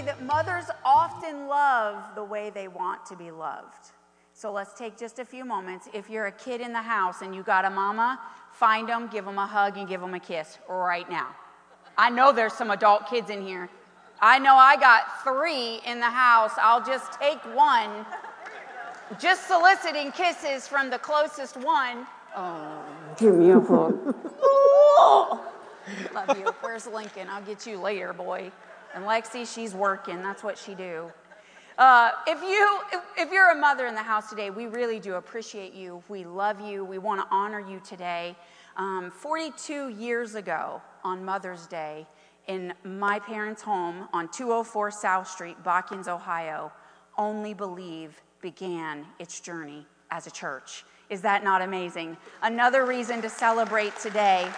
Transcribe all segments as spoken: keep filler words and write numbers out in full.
that mothers often love the way they want to be loved. So let's take just a few moments. If you're a kid in the house and you got a mama, find them, give them a hug, and give them a kiss right now. I know there's some adult kids in here. I know I got three in the house. I'll just take one. Just soliciting kisses from the closest one. Oh, give me a hug. Love you. Where's Lincoln? I'll get you later, boy. And Lexi, she's working. That's what she do. Uh, if you, if, if you're a mother in the house today, we really do appreciate you. We love you. We want to honor you today. Um, forty-two years ago on Mother's Day, in my parents' home on two oh four South Street, Botkins, Ohio, Only Believe began its journey as a church. Is that not amazing? Another reason to celebrate today.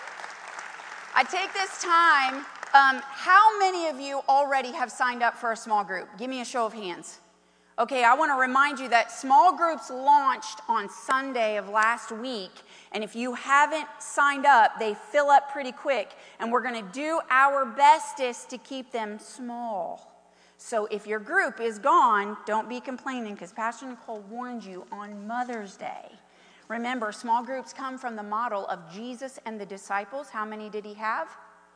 I take this time, um, how many of you already have signed up for a small group? Give me a show of hands. Okay, I want to remind you that small groups launched on Sunday of last week, and if you haven't signed up, they fill up pretty quick, and we're going to do our bestest to keep them small. So if your group is gone, don't be complaining, because Pastor Nicole warned you on Mother's Day. Remember, small groups come from the model of Jesus and the disciples. How many did he have?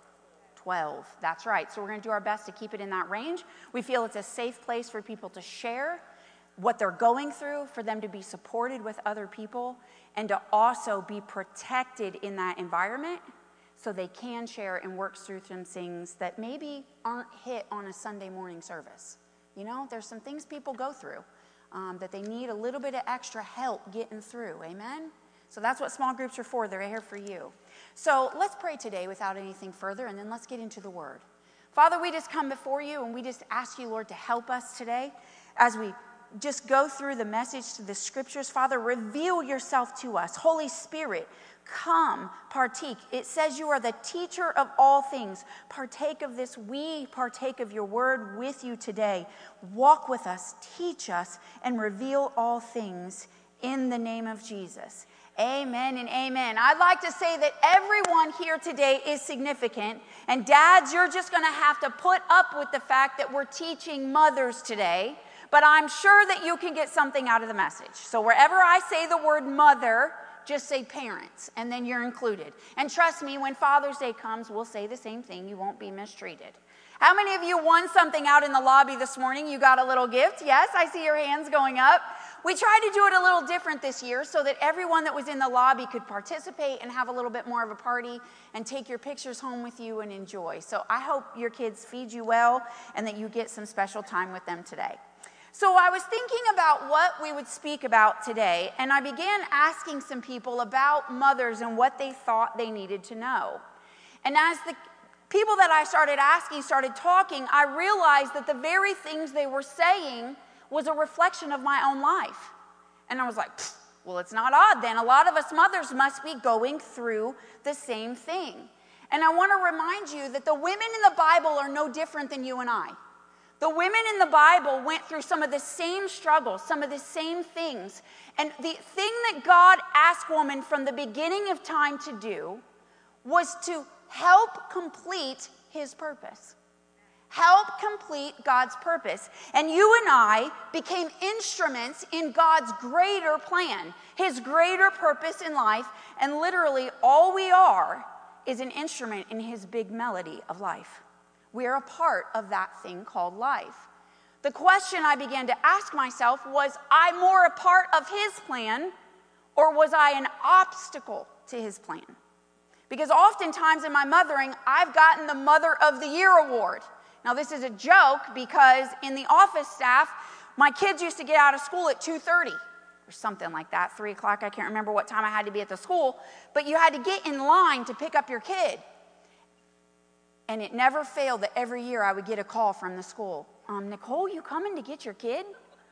twelve. That's right. So we're going to do our best to keep it in that range. We feel it's a safe place for people to share what they're going through, for them to be supported with other people, and to also be protected in that environment so they can share and work through some things that maybe aren't hit on a Sunday morning service. You know, there's some things people go through um, that they need a little bit of extra help getting through. Amen? So that's what small groups are for. They're here for you. So let's pray today without anything further, and then let's get into the Word. Father, we just come before you, and we just ask you, Lord, to help us today as we just go through the message to the Scriptures. Father, reveal yourself to us. Holy Spirit, come, partake. It says you are the teacher of all things. Partake of this. We partake of your word with you today. Walk with us, teach us, and reveal all things in the name of Jesus. Amen and amen. I'd like to say that everyone here today is significant. And dads, you're just going to have to put up with the fact that we're teaching mothers today. But I'm sure that you can get something out of the message. So wherever I say the word mother, just say parents, and then you're included. And trust me, when Father's Day comes, we'll say the same thing. You won't be mistreated. How many of you won something out in the lobby this morning? You got a little gift? Yes, I see your hands going up. We tried to do it a little different this year so that everyone that was in the lobby could participate and have a little bit more of a party and take your pictures home with you and enjoy. So I hope your kids feed you well and that you get some special time with them today. So I was thinking about what we would speak about today, and I began asking some people about mothers and what they thought they needed to know. And as the people that I started asking started talking, I realized that the very things they were saying was a reflection of my own life. And I was like, well, it's not odd then. A lot of us mothers must be going through the same thing. And I want to remind you that the women in the Bible are no different than you and I. The women in the Bible went through some of the same struggles, some of the same things. And the thing that God asked women from the beginning of time to do was to help complete his purpose. Help complete God's purpose. And you and I became instruments in God's greater plan, his greater purpose in life. And literally all we are is an instrument in his big melody of life. We are a part of that thing called life. The question I began to ask myself was, I more a part of his plan, or was I an obstacle to his plan? Because oftentimes in my mothering, I've gotten the Mother of the Year award. Now this is a joke because in the office staff, my kids used to get out of school at two thirty or something like that, three o'clock. I can't remember what time I had to be at the school, but you had to get in line to pick up your kid. And it never failed that every year I would get a call from the school. Um, Nicole, you coming to get your kid?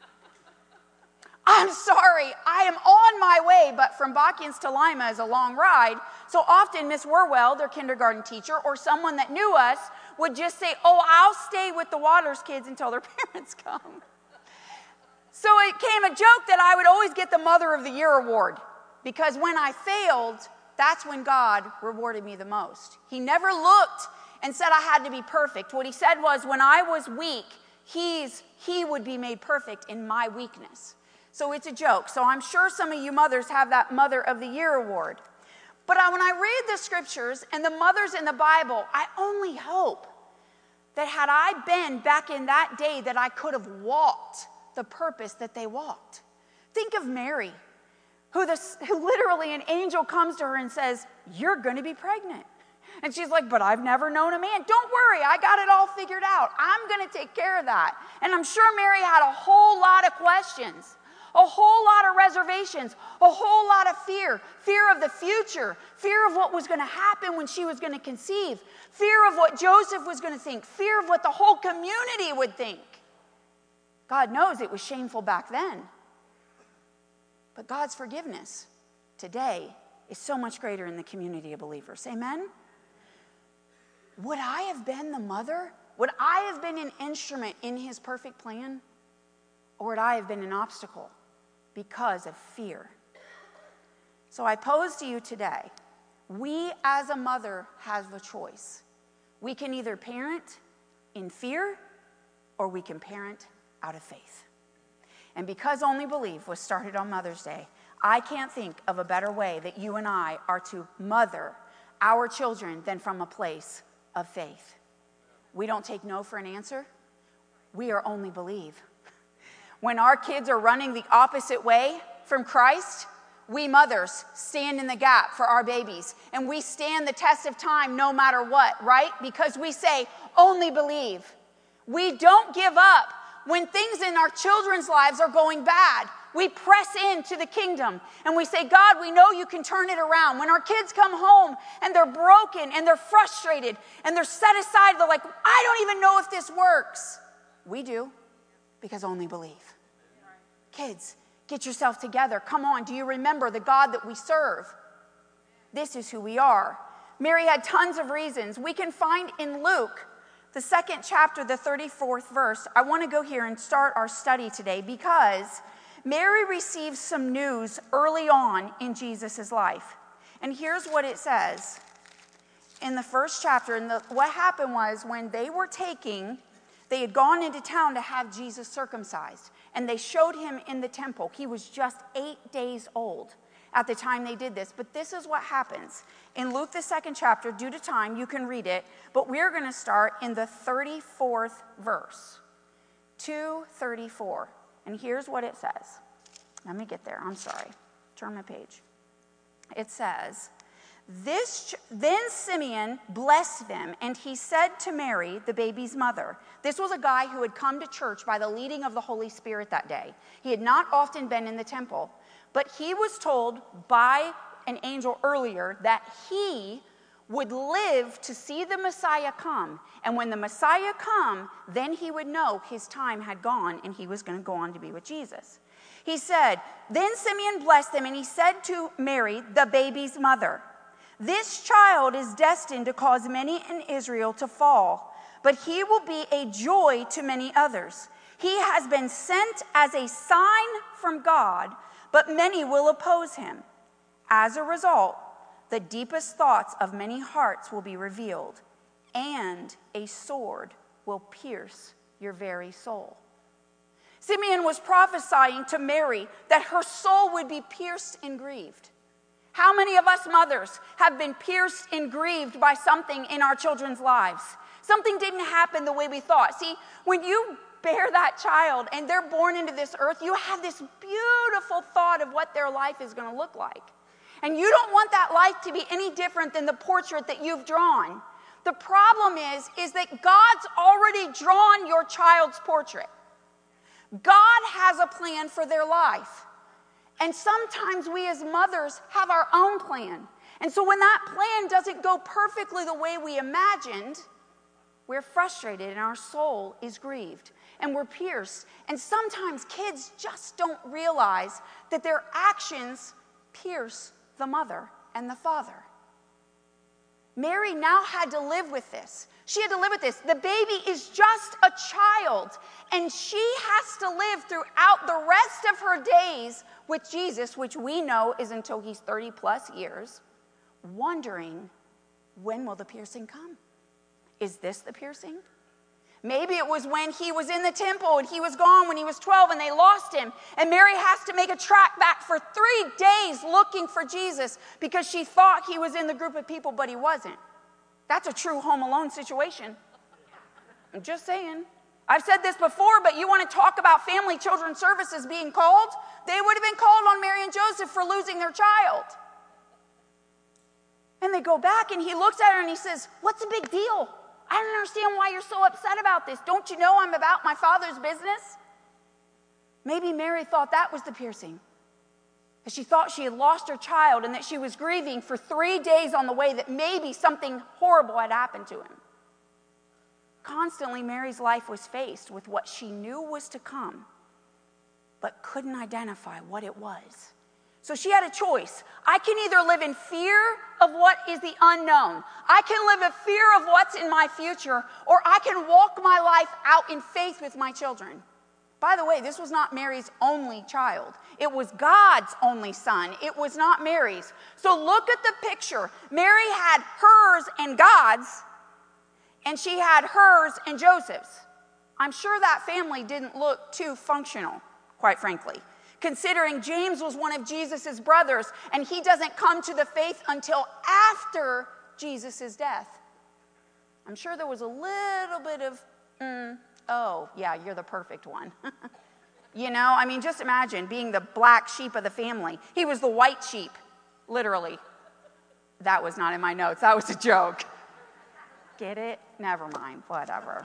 I'm sorry, I am on my way, but from Botkins to Lima is a long ride. So often Miss Werwell, their kindergarten teacher, or someone that knew us would just say, oh, I'll stay with the Waters kids until their parents come. So it came a joke that I would always get the Mother of the Year award, because when I failed, that's when God rewarded me the most. He never looked and said I had to be perfect. What he said was, when I was weak, he's, he would be made perfect in my weakness. So it's a joke. So I'm sure some of you mothers have that Mother of the Year award. But I, when I read the scriptures and the mothers in the Bible, I only hope that had I been back in that day that I could have walked the purpose that they walked. Think of Mary, who, the, who literally an angel comes to her and says, you're going to be pregnant. And she's like, but I've never known a man. Don't worry, I got it all figured out. I'm going to take care of that. And I'm sure Mary had a whole lot of questions, a whole lot of reservations, a whole lot of fear, fear of the future, fear of what was going to happen when she was going to conceive, fear of what Joseph was going to think, fear of what the whole community would think. God knows it was shameful back then. But God's forgiveness today is so much greater in the community of believers. Amen? Would I have been the mother? Would I have been an instrument in his perfect plan? Or would I have been an obstacle because of fear? So I pose to you today, we as a mother have a choice. We can either parent in fear or we can parent out of faith. And because Only Believe was started on Mother's Day, I can't think of a better way that you and I are to mother our children than from a place of faith. We don't take no for an answer. We are Only Believe. When our kids are running the opposite way from Christ, we mothers stand in the gap for our babies. And we stand the test of time no matter what, right? Because we say, only believe. We don't give up when things in our children's lives are going bad. We press into the kingdom and we say, God, we know you can turn it around. When our kids come home and they're broken and they're frustrated and they're set aside, they're like, I don't even know if this works. We do, because only believe. Kids, get yourself together. Come on, do you remember the God that we serve? This is who we are. Mary had tons of reasons. We can find in Luke, the second chapter, the thirty-fourth verse. I want to go here and start our study today because Mary received some news early on in Jesus' life. And here's what it says in the first chapter. And the, what happened was when they were taking, they had gone into town to have Jesus circumcised. And they showed him in the temple. He was just eight days old at the time they did this. But this is what happens. In Luke, the second chapter, due to time, you can read it. But we're going to start in the thirty-fourth verse. two thirty-four. And here's what it says. Let me get there. I'm sorry. Turn my page. It says, This then Simeon blessed them, and he said to Mary, the baby's mother. This was a guy who had come to church by the leading of the Holy Spirit that day. He had not often been in the temple, but he was told by an angel earlier that he would live to see the Messiah come. And when the Messiah come, then he would know his time had gone and he was going to go on to be with Jesus. He said, Then Simeon blessed them, and he said to Mary, the baby's mother, This child is destined to cause many in Israel to fall, but he will be a joy to many others. He has been sent as a sign from God, but many will oppose him. As a result, the deepest thoughts of many hearts will be revealed, and a sword will pierce your very soul. Simeon was prophesying to Mary that her soul would be pierced and grieved. How many of us mothers have been pierced and grieved by something in our children's lives? Something didn't happen the way we thought. See, when you bear that child and they're born into this earth, you have this beautiful thought of what their life is going to look like. And you don't want that life to be any different than the portrait that you've drawn. The problem is, is that God's already drawn your child's portrait. God has a plan for their life. And sometimes we as mothers have our own plan. And so when that plan doesn't go perfectly the way we imagined, we're frustrated and our soul is grieved and we're pierced. And sometimes kids just don't realize that their actions pierce the mother and the father. Mary now had to live with this. She had to live with this. The baby is just a child, and she has to live throughout the rest of her days with Jesus, which we know is until he's thirty plus years, wondering, when will the piercing come? Is this the piercing? Maybe it was when he was in the temple and he was gone when he was twelve and they lost him. And Mary has to make a track back for three days looking for Jesus because she thought he was in the group of people, but he wasn't. That's a true Home Alone situation. I'm just saying. I've said this before, but you want to talk about family children's services being called? They would have been called on Mary and Joseph for losing their child. And they go back and he looks at her and he says, what's the big deal? I don't understand why you're so upset about this. Don't you know I'm about my Father's business? Maybe Mary thought that was the piercing. That she thought she had lost her child and that she was grieving for three days on the way that maybe something horrible had happened to him. Constantly, Mary's life was faced with what she knew was to come, but couldn't identify what it was. So she had a choice. I can either live in fear of what is the unknown. I can live in fear of what's in my future, or I can walk my life out in faith with my children. By the way, this was not Mary's only child. It was God's only son. It was not Mary's. So look at the picture. Mary had hers and God's, and she had hers and Joseph's. I'm sure that family didn't look too functional, quite frankly, considering James was one of Jesus' brothers, and he doesn't come to the faith until after Jesus' death. I'm sure there was a little bit of, mm, oh, yeah, you're the perfect one. You know, I mean, just imagine being the black sheep of the family. He was the white sheep, literally. That was not in my notes. That was a joke. Get it? Never mind. Whatever.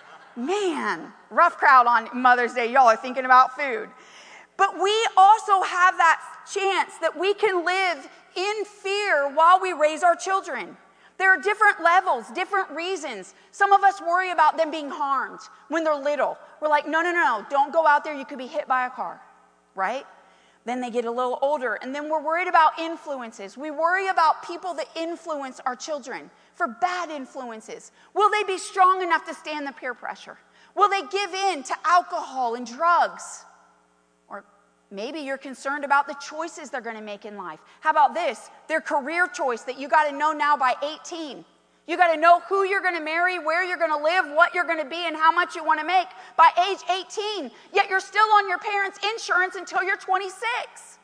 Man, rough crowd on Mother's Day. Y'all are thinking about food. But we also have that chance that we can live in fear while we raise our children. There are different levels, different reasons. Some of us worry about them being harmed when they're little. We're like, no, no, no, no, don't go out there. You could be hit by a car, right? Then they get a little older, and then we're worried about influences. We worry about people that influence our children for bad influences. Will they be strong enough to stand the peer pressure? Will they give in to alcohol and drugs? Or maybe you're concerned about the choices they're going to make in life. How about this? Their career choice that you got to know now by eighteen. You got to know who you're going to marry, where you're going to live, what you're going to be, and how much you want to make by age eighteen. Yet you're still on your parents' insurance until you're twenty-six.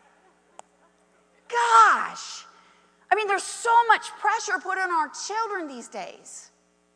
Gosh. I mean, there's so much pressure put on our children these days.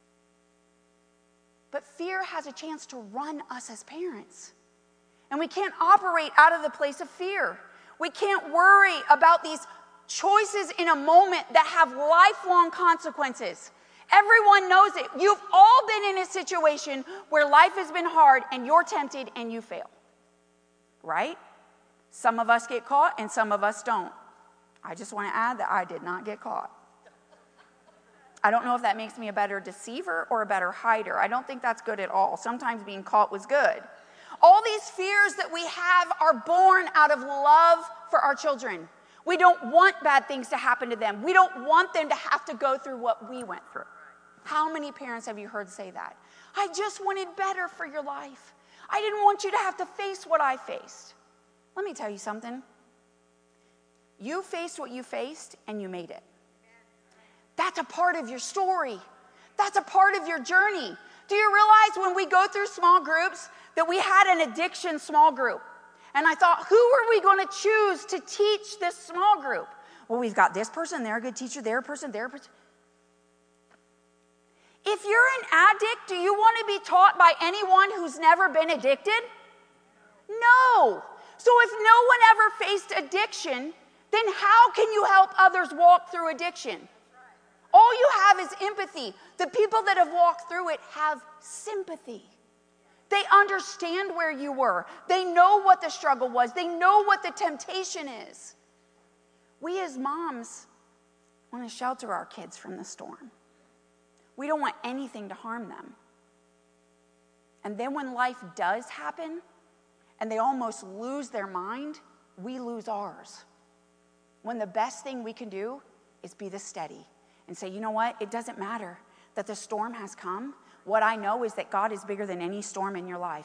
But fear has a chance to run us as parents. And we can't operate out of the place of fear. We can't worry about these choices in a moment that have lifelong consequences. Everyone knows it. You've all been in a situation where life has been hard and you're tempted and you fail. Right? Some of us get caught and some of us don't. I just want to add that I did not get caught. I don't know if that makes me a better deceiver or a better hider. I don't think that's good at all. Sometimes being caught was good. All these fears that we have are born out of love for our children. We don't want bad things to happen to them. We don't want them to have to go through what we went through. How many parents have you heard say that? I just wanted better for your life. I didn't want you to have to face what I faced. Let me tell you something. You faced what you faced and you made it. That's a part of your story. That's a part of your journey. Do you realize when we go through small groups that we had an addiction small group? And I thought, who are we going to choose to teach this small group? Well, we've got this person, they're a good teacher, they're a person, they're a person. If you're an addict, do you want to be taught by anyone who's never been addicted? No. So if no one ever faced addiction, then how can you help others walk through addiction? All you have is empathy. The people that have walked through it have sympathy. They understand where you were. They know what the struggle was. They know what the temptation is. We as moms want to shelter our kids from the storm. We don't want anything to harm them. And then when life does happen and they almost lose their mind, we lose ours. When the best thing we can do is be the steady and say, you know what? It doesn't matter that the storm has come. What I know is that God is bigger than any storm in your life.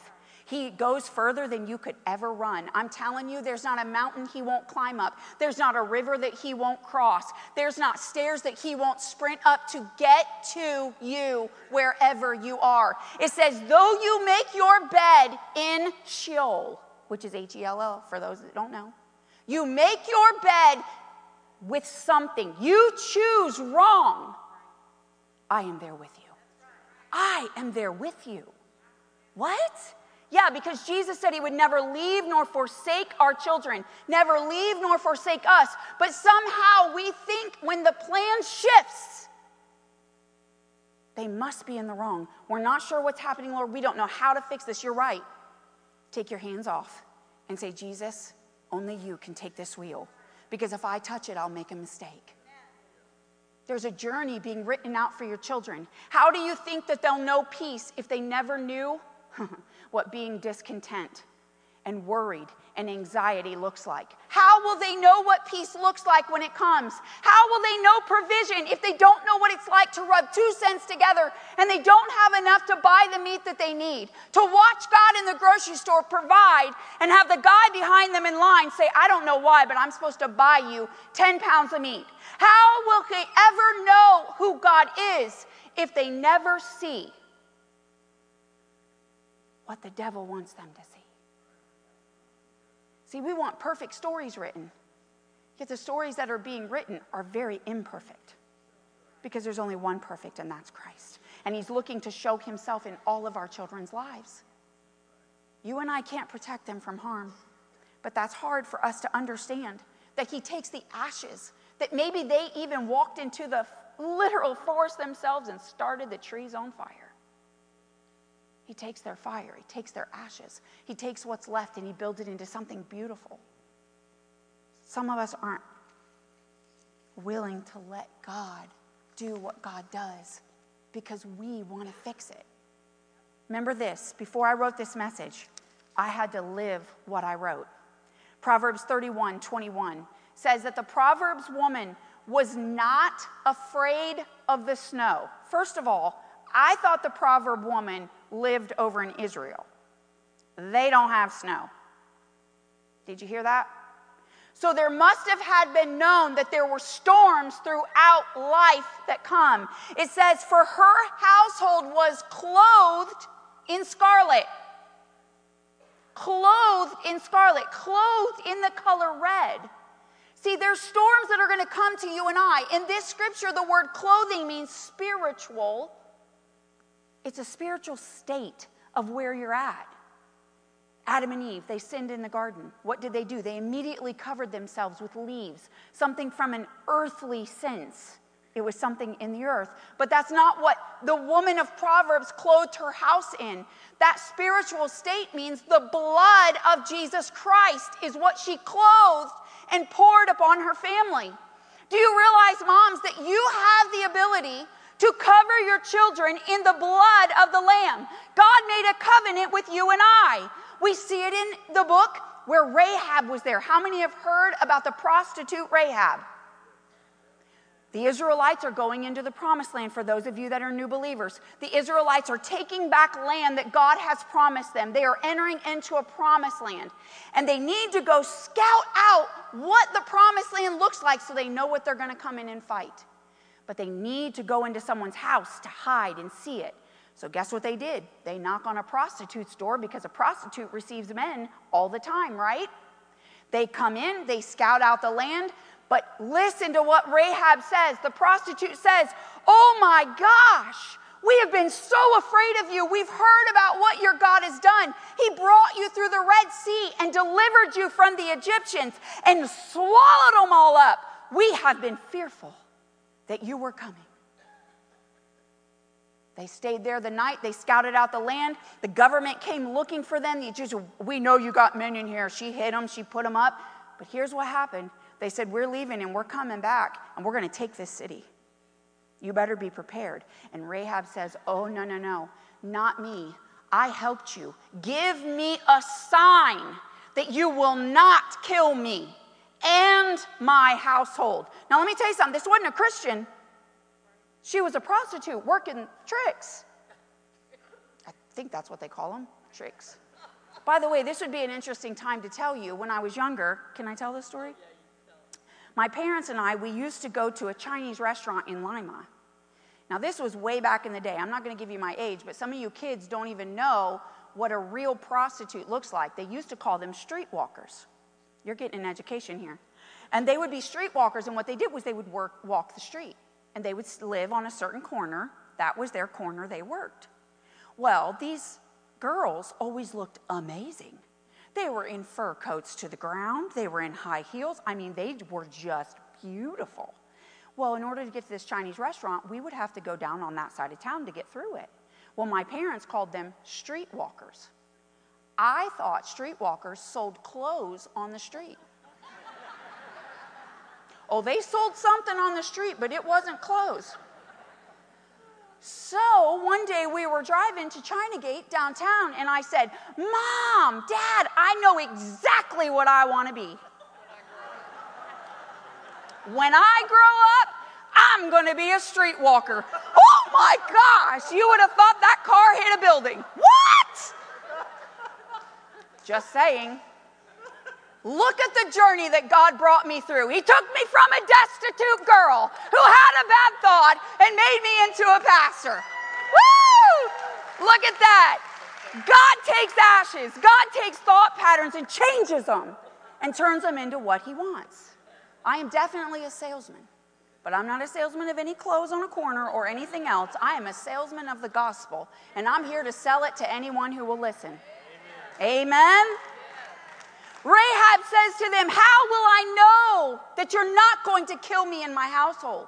He goes further than you could ever run. I'm telling you, there's not a mountain he won't climb up. There's not a river that he won't cross. There's not stairs that he won't sprint up to get to you wherever you are. It says, though you make your bed in Sheol, which is H E L L for those that don't know. You make your bed with something. You choose wrong. I am there with you. I am there with you. What? Yeah, because Jesus said he would never leave nor forsake our children, never leave nor forsake us. But somehow we think when the plan shifts, they must be in the wrong. We're not sure what's happening, Lord. We don't know how to fix this. You're right. Take your hands off and say, Jesus, only you can take this wheel. Because if I touch it, I'll make a mistake. There's a journey being written out for your children. How do you think that they'll know peace if they never knew what being discontent and worried and anxiety looks like? How will they know what peace looks like when it comes? How will they know provision if they don't know what it's like to rub two cents together and they don't have enough to buy the meat that they need? To watch God in the grocery store provide and have the guy behind them in line say, I don't know why, but I'm supposed to buy you ten pounds of meat. How will they ever know who God is if they never see what the devil wants them to see? See, we want perfect stories written, yet the stories that are being written are very imperfect because there's only one perfect, and that's Christ. And he's looking to show himself in all of our children's lives. You and I can't protect them from harm, but that's hard for us to understand, that he takes the ashes, that maybe they even walked into the literal forest themselves and started the trees on fire. He takes their fire, he takes their ashes, he takes what's left and he builds it into something beautiful. Some of us aren't willing to let God do what God does because we want to fix it. Remember this, before I wrote this message, I had to live what I wrote. Proverbs thirty-one twenty-one says that the Proverbs woman was not afraid of the snow. First of all, I thought the proverb woman lived over in Israel. They don't have snow. Did you hear that? So there must have had been known that there were storms throughout life that come. It says, for her household was clothed in scarlet. Clothed in scarlet. Clothed in the color red. See, there's storms that are going to come to you and I. In this scripture, the word clothing means spiritual. It's a spiritual state of where you're at. Adam and Eve, they sinned in the garden. What did they do? They immediately covered themselves with leaves, something from an earthly sense. It was something in the earth. But that's not what the woman of Proverbs clothed her house in. That spiritual state means the blood of Jesus Christ is what she clothed and poured upon her family. Do you realize, moms, that you have the ability to cover your children in the blood of the Lamb? God made a covenant with you and I. We see it in the book where Rahab was there. How many have heard about the prostitute Rahab? The Israelites are going into the promised land, for those of you that are new believers. The Israelites are taking back land that God has promised them. They are entering into a promised land. And they need to go scout out what the promised land looks like so they know what they're going to come in and fight. But they need to go into someone's house to hide and see it. So guess what they did? They knock on a prostitute's door because a prostitute receives men all the time, right? They come in, they scout out the land, but listen to what Rahab says. The prostitute says, oh my gosh, we have been so afraid of you. We've heard about what your God has done. He brought you through the Red Sea and delivered you from the Egyptians and swallowed them all up. We have been fearful that you were coming. They stayed there the night. They scouted out the land. The government came looking for them. You just, we know you got men in here. She hid them. She put them up. But here's what happened. They said, we're leaving and we're coming back and we're going to take this city. You better be prepared. And Rahab says, oh, no, no, no, not me. I helped you. Give me a sign that you will not kill me and my household. Now, let me tell you something. This wasn't a Christian. She was a prostitute working tricks. I think that's what they call them, tricks. By the way, this would be an interesting time to tell you. When I was younger, can I tell this story? My parents and I, we used to go to a Chinese restaurant in Lima. Now, this was way back in the day. I'm not going to give you my age, but some of you kids don't even know what a real prostitute looks like. They used to call them streetwalkers. You're getting an education here. And they would be streetwalkers, and what they did was they would work, walk the street. And they would live on a certain corner. That was their corner they worked. Well, these girls always looked amazing. They were in fur coats to the ground. They were in high heels. I mean, they were just beautiful. Well, in order to get to this Chinese restaurant, we would have to go down on that side of town to get through it. Well, my parents called them streetwalkers. I thought streetwalkers sold clothes on the street. Oh, they sold something on the street, but it wasn't clothes. So one day we were driving to Chinagate downtown, and I said, Mom, Dad, I know exactly what I want to be. When I grow up, I'm going to be a streetwalker. Oh my gosh, you would have thought that car hit a building. What? Just saying. Look at the journey that God brought me through. He took me from a destitute girl who had a bad thought and made me into a pastor. Woo! Look at that. God takes ashes. God takes thought patterns and changes them and turns them into what he wants. I am definitely a salesman, but I'm not a salesman of any clothes on a corner or anything else. I am a salesman of the gospel, and I'm here to sell it to anyone who will listen. Amen. Amen? Rahab says to them, how will I know that you're not going to kill me and my household?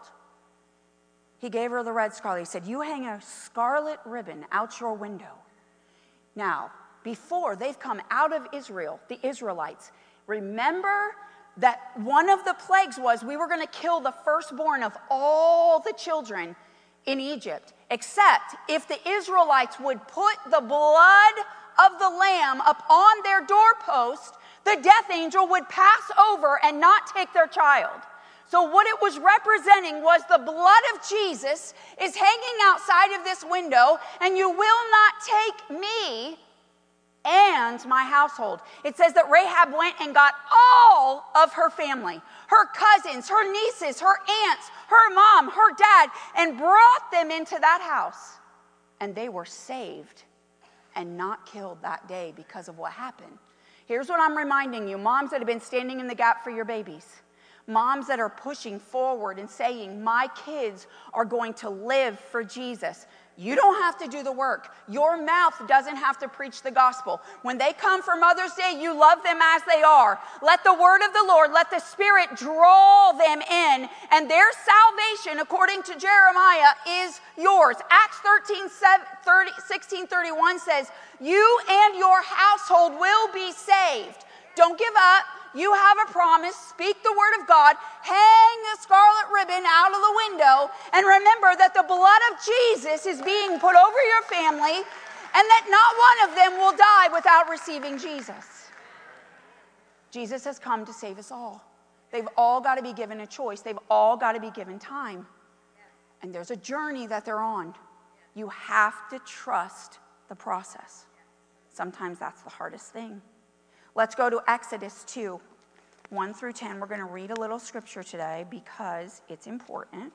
He gave her the red scarlet. He said, you hang a scarlet ribbon out your window. Now, before they've come out of Israel, the Israelites, remember that one of the plagues was we were going to kill the firstborn of all the children in Egypt, except if the Israelites would put the blood of the lamb up on their doorpost, the death angel would pass over and not take their child. So what it was representing was the blood of Jesus is hanging outside of this window, and you will not take me and my household. It says that Rahab went and got all of her family, her cousins, her nieces, her aunts, her mom, her dad, and brought them into that house. And they were saved and not killed that day because of what happened. Here's what I'm reminding you, moms that have been standing in the gap for your babies, moms that are pushing forward and saying, my kids are going to live for Jesus. You don't have to do the work. Your mouth doesn't have to preach the gospel. When they come for Mother's Day, you love them as they are. Let the word of the Lord, let the Spirit draw them in, and their salvation, according to Jeremiah, is yours. Acts thirteen, sixteen thirty-one says, you and your household will be saved. Don't give up. You have a promise. Speak the word of God. Hang a scarlet ribbon out of the window. And remember that the blood of Jesus is being put over your family, and that not one of them will die without receiving Jesus. Jesus has come to save us all. They've all got to be given a choice. They've all got to be given time. And there's a journey that they're on. You have to trust the process. Sometimes that's the hardest thing. Let's go to Exodus two, one through ten. We're going to read a little scripture today because it's important.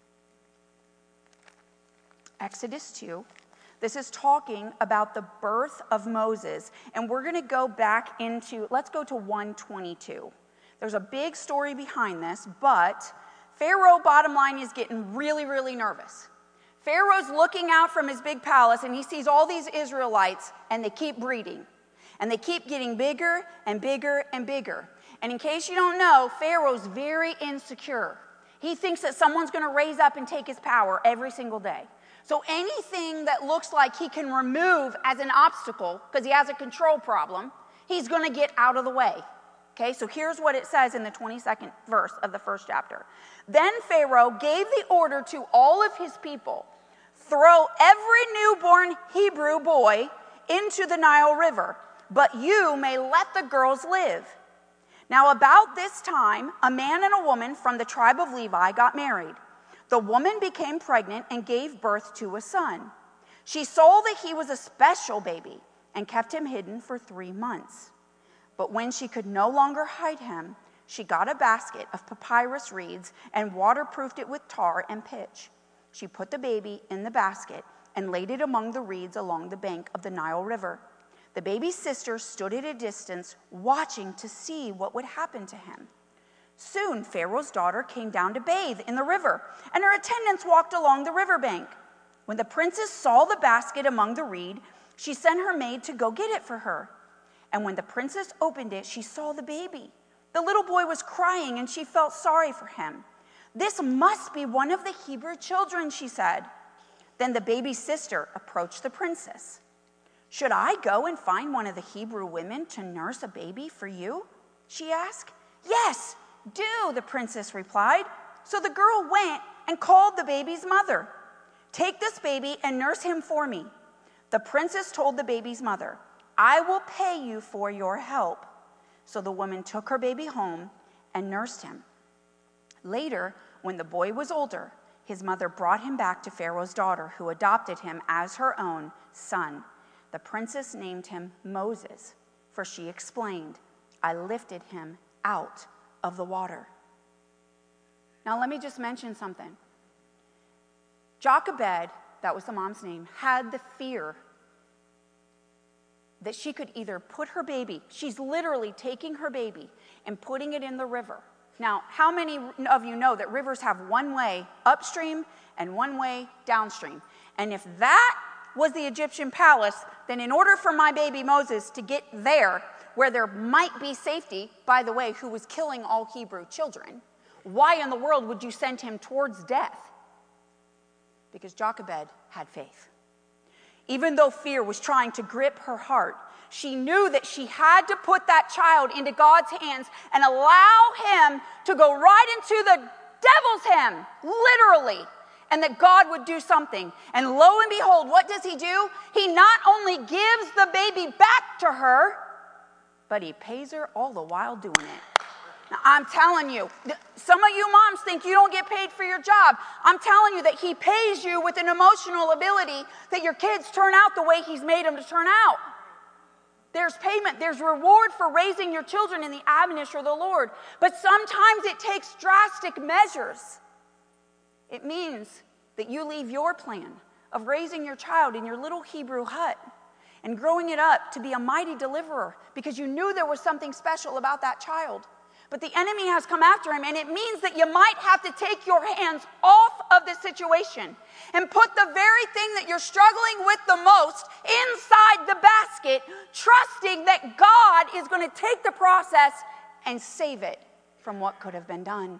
Exodus two. This is talking about the birth of Moses. And we're going to go back into, let's go to one twenty-two. There's a big story behind this, but Pharaoh, bottom line, is getting really, really nervous. Pharaoh's looking out from his big palace, and he sees all these Israelites, and they keep breeding. And they keep getting bigger and bigger and bigger. And in case you don't know, Pharaoh's very insecure. He thinks that someone's going to raise up and take his power every single day. So anything that looks like he can remove as an obstacle, because he has a control problem, he's going to get out of the way. Okay, so here's what it says in the twenty-second verse of the first chapter. Then Pharaoh gave the order to all of his people, throw every newborn Hebrew boy into the Nile River, but you may let the girls live. Now about this time, a man and a woman from the tribe of Levi got married. The woman became pregnant and gave birth to a son. She saw that he was a special baby and kept him hidden for three months. But when she could no longer hide him, she got a basket of papyrus reeds and waterproofed it with tar and pitch. She put the baby in the basket and laid it among the reeds along the bank of the Nile River. The baby's sister stood at a distance, watching to see what would happen to him. Soon Pharaoh's daughter came down to bathe in the river, and her attendants walked along the riverbank. When the princess saw the basket among the reed, she sent her maid to go get it for her. And when the princess opened it, she saw the baby. The little boy was crying, and she felt sorry for him. "This must be one of the Hebrew children," she said. Then the baby's sister approached the princess. "Should I go and find one of the Hebrew women to nurse a baby for you?" she asked. "Yes, do," the princess replied. So the girl went and called the baby's mother. "Take this baby and nurse him for me." The princess told the baby's mother, "I will pay you for your help." So the woman took her baby home and nursed him. Later, when the boy was older, his mother brought him back to Pharaoh's daughter, who adopted him as her own son. The princess named him Moses, for she explained, "I lifted him out of the water." Now let me just mention something. Jochebed, that was the mom's name, had the fear that she could either put her baby, she's literally taking her baby and putting it in the river. Now, how many of you know that rivers have one way upstream and one way downstream? And if that was the Egyptian palace, then in order for my baby Moses to get there, where there might be safety, by the way, who was killing all Hebrew children, why in the world would you send him towards death? Because Jochebed had faith. Even though fear was trying to grip her heart, she knew that she had to put that child into God's hands and allow him to go right into the devil's hand, literally, and that God would do something. And lo and behold, what does he do? He not only gives the baby back to her, but he pays her all the while doing it. Now, I'm telling you, some of you moms think you don't get paid for your job. I'm telling you that he pays you with an emotional ability that your kids turn out the way he's made them to turn out. There's payment, there's reward for raising your children in the admonition of the Lord. But sometimes it takes drastic measures. It means that you leave your plan of raising your child in your little Hebrew hut and growing it up to be a mighty deliverer because you knew there was something special about that child. But the enemy has come after him, and it means that you might have to take your hands off of the situation and put the very thing that you're struggling with the most inside the basket, trusting that God is going to take the process and save it from what could have been done.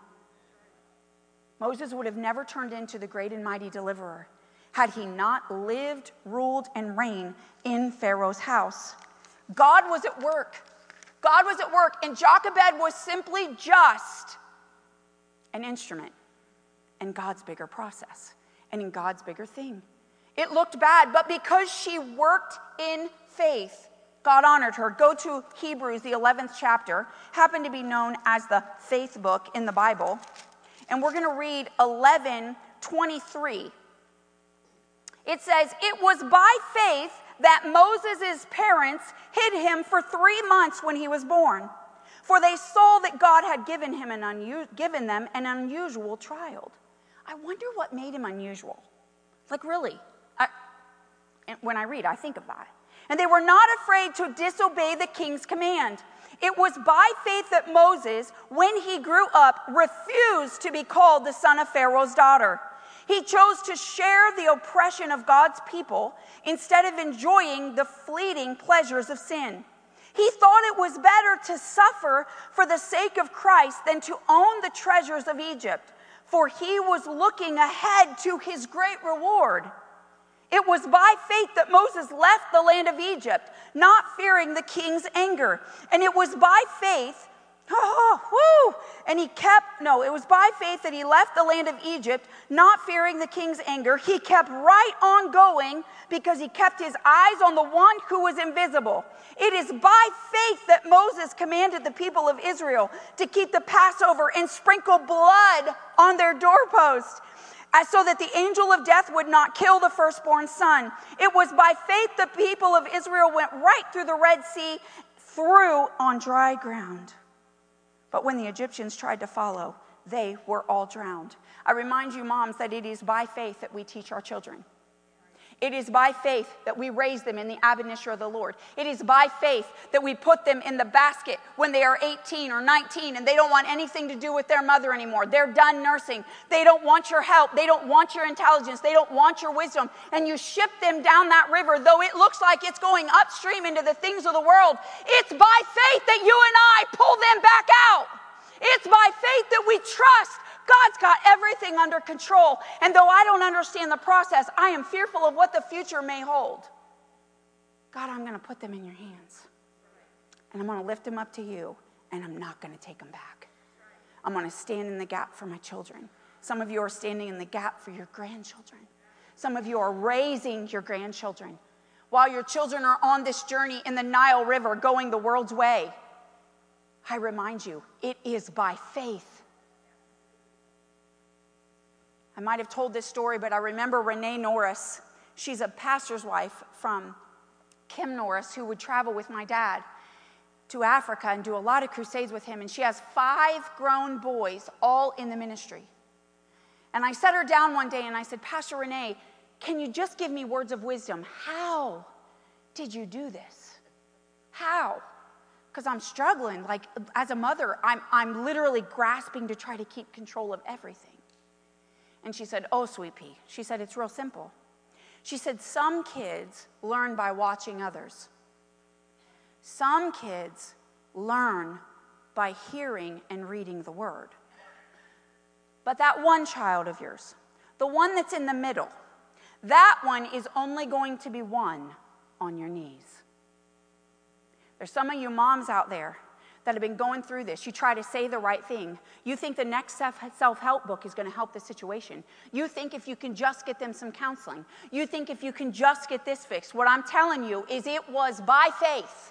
Moses would have never turned into the great and mighty deliverer had he not lived, ruled, and reigned in Pharaoh's house. God was at work. God was at work, and Jochebed was simply just an instrument in God's bigger process and in God's bigger thing. It looked bad, but because she worked in faith, God honored her. Go to Hebrews, the eleventh chapter, happened to be known as the faith book in the Bible, and we're going to read eleven twenty-three. It says, "It was by faith that Moses' parents hid him for three months when he was born, for they saw that God had given him an unu- given them an unusual child." I wonder what made him unusual. Like really, I, when I read, I think of that. "And they were not afraid to disobey the king's command. It was by faith that Moses, when he grew up, refused to be called the son of Pharaoh's daughter. He chose to share the oppression of God's people instead of enjoying the fleeting pleasures of sin. He thought it was better to suffer for the sake of Christ than to own the treasures of Egypt, for he was looking ahead to his great reward. It was by faith that Moses left the land of Egypt, not fearing the king's anger. And it was by faith Oh, woo! And he kept, no, it was by faith that he left the land of Egypt, not fearing the king's anger. He kept right on going because he kept his eyes on the one who was invisible. It is by faith that Moses commanded the people of Israel to keep the Passover and sprinkle blood on their doorposts. as so that the angel of death would not kill the firstborn son. It was by faith the people of Israel went right through the Red Sea, through on dry ground. But when the Egyptians tried to follow, they were all drowned. I remind you, moms, that it is by faith that we teach our children. It is by faith that we raise them in the admonition of the Lord. It is by faith that we put them in the basket when they are eighteen or nineteen and they don't want anything to do with their mother anymore. They're done nursing. They don't want your help. They don't want your intelligence. They don't want your wisdom. And you ship them down that river, though it looks like it's going upstream into the things of the world. It's by faith that you and I pull them back out. It's by faith that we trust God's got everything under control. And though I don't understand the process, I am fearful of what the future may hold. God, I'm going to put them in your hands. And I'm going to lift them up to you. And I'm not going to take them back. I'm going to stand in the gap for my children. Some of you are standing in the gap for your grandchildren. Some of you are raising your grandchildren. While your children are on this journey in the Nile River going the world's way, I remind you, it is by faith. I might have told this story, but I remember Renee Norris. She's a pastor's wife from Kim Norris, who would travel with my dad to Africa and do a lot of crusades with him. And she has five grown boys, all in the ministry. And I sat her down one day and I said, Pastor Renee, can you just give me words of wisdom? How did you do this? How? Because I'm struggling. Like, as a mother, I'm, I'm literally grasping to try to keep control of everything. And she said, oh, sweet pea. She said, it's real simple. She said, some kids learn by watching others. Some kids learn by hearing and reading the word. But that one child of yours, the one that's in the middle, that one is only going to be one on your knees. There's some of you moms out there that have been going through this. You try to say the right thing. You think the next self-help book is going to help the situation. You think if you can just get them some counseling. You think if you can just get this fixed. What I'm telling you is it was by faith,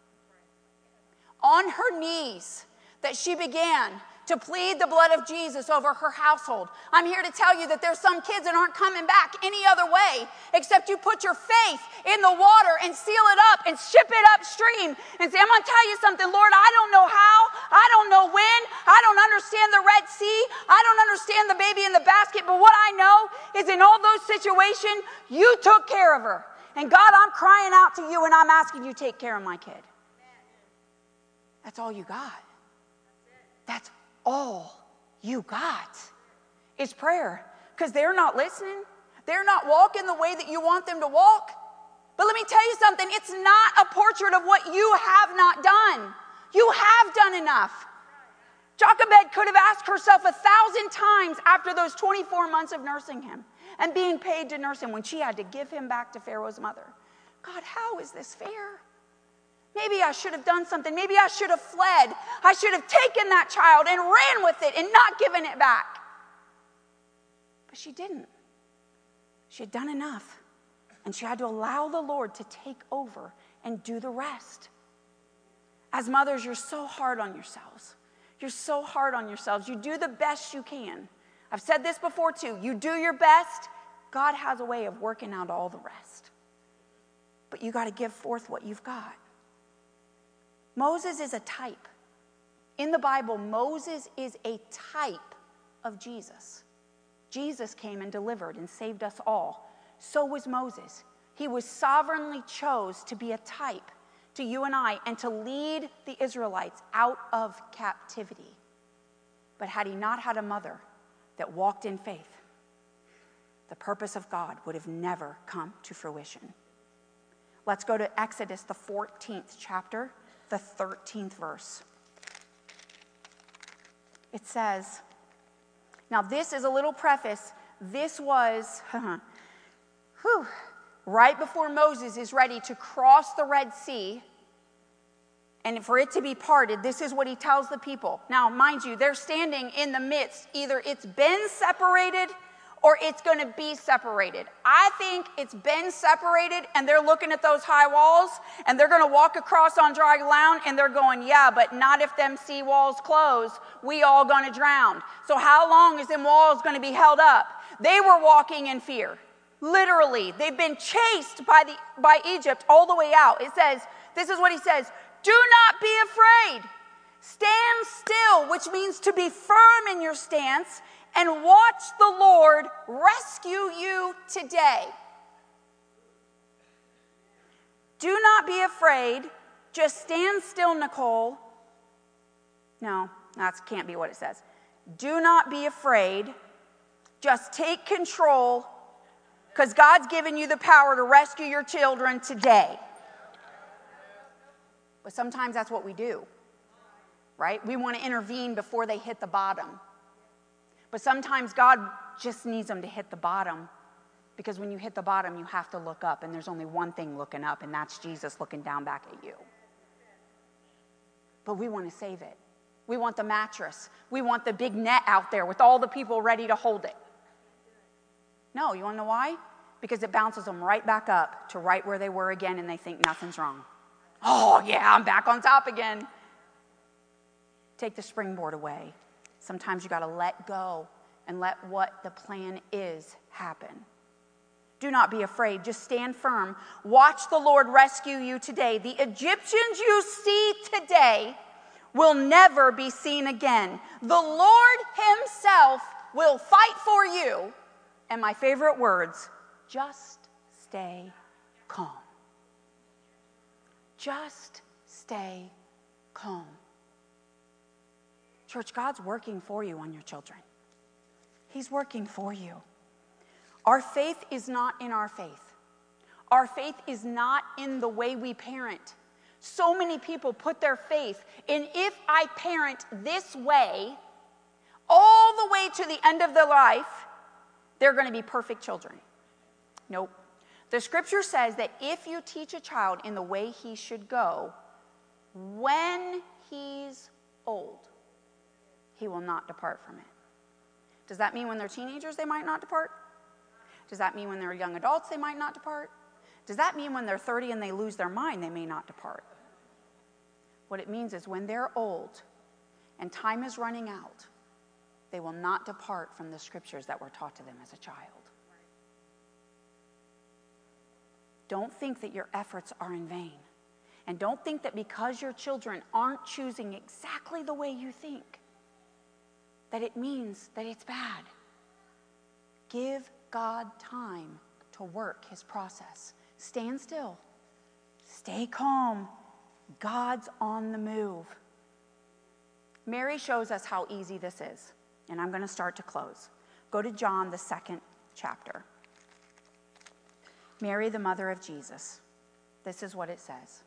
on her knees, that she began to plead the blood of Jesus over her household. I'm here to tell you that there's some kids that aren't coming back any other way except you put your faith in the water and seal it up and ship it upstream and say, I'm going to tell you something, Lord, I don't know how, I don't know when, I don't understand the Red Sea, I don't understand the baby in the basket, but what I know is in all those situations, you took care of her. And God, I'm crying out to you and I'm asking you to take care of my kid. That's all you got. That's all you got is prayer, because they're not listening. They're not walking the way that you want them to walk. But let me tell you something. It's not a portrait of what you have not done. You have done enough. Jochebed could have asked herself a thousand times after those twenty-four months of nursing him and being paid to nurse him when she had to give him back to Pharaoh's mother. God, how is this fair? Maybe I should have done something. Maybe I should have fled. I should have taken that child and ran with it and not given it back. But she didn't. She had done enough. And she had to allow the Lord to take over and do the rest. As mothers, you're so hard on yourselves. You're so hard on yourselves. You do the best you can. I've said this before too. You do your best. God has a way of working out all the rest. But you got to give forth what you've got. Moses is a type. In the Bible, Moses is a type of Jesus. Jesus came and delivered and saved us all. So was Moses. He was sovereignly chose to be a type to you and I and to lead the Israelites out of captivity. But had he not had a mother that walked in faith, the purpose of God would have never come to fruition. Let's go to Exodus, the fourteenth chapter. The thirteenth verse. It says, now this is a little preface. This was whew, right before Moses is ready to cross the Red Sea. And for it to be parted, this is what he tells the people. Now, mind you, they're standing in the midst. Either it's been separated or it's going to be separated. I think it's been separated, and they're looking at those high walls, and they're going to walk across on dry ground, and they're going, yeah, but not if them sea walls close. We all going to drown. So how long is them walls going to be held up? They were walking in fear. Literally, they've been chased by, the, by Egypt all the way out. It says, this is what he says, do not be afraid. Stand still, which means to be firm in your stance, and watch the Lord rescue you today. Do not be afraid. Just stand still, Nicole. No, that can't be what it says. Do not be afraid. Just take control, because God's given you the power to rescue your children today. But sometimes that's what we do, right? We want to intervene before they hit the bottom. But sometimes God just needs them to hit the bottom, because when you hit the bottom, you have to look up, and there's only one thing looking up, and that's Jesus looking down back at you. But we want to save it. We want the mattress. We want the big net out there with all the people ready to hold it. No, you want to know why? Because it bounces them right back up to right where they were again, and they think nothing's wrong. Oh, yeah, I'm back on top again. Take the springboard away. Sometimes you got to let go and let what the plan is happen. Do not be afraid. Just stand firm. Watch the Lord rescue you today. The Egyptians you see today will never be seen again. The Lord himself will fight for you. And my favorite words, just stay calm. Just stay calm. Church, God's working for you on your children. He's working for you. Our faith is not in our faith. Our faith is not in the way we parent. So many people put their faith in, if I parent this way, all the way to the end of their life, they're going to be perfect children. Nope. The scripture says that if you teach a child in the way he should go, when he's old, he will not depart from it. Does that mean when they're teenagers they might not depart? Does that mean when they're young adults they might not depart? Does that mean when they're thirty and they lose their mind they may not depart? What it means is when they're old and time is running out, they will not depart from the scriptures that were taught to them as a child. Don't think that your efforts are in vain. And don't think that because your children aren't choosing exactly the way you think, that it means that it's bad. Give God time to work his process. Stand still. Stay calm. God's on the move. Mary shows us how easy this is. And I'm going to start to close. Go to John, the second chapter. Mary, the mother of Jesus. This is what it says.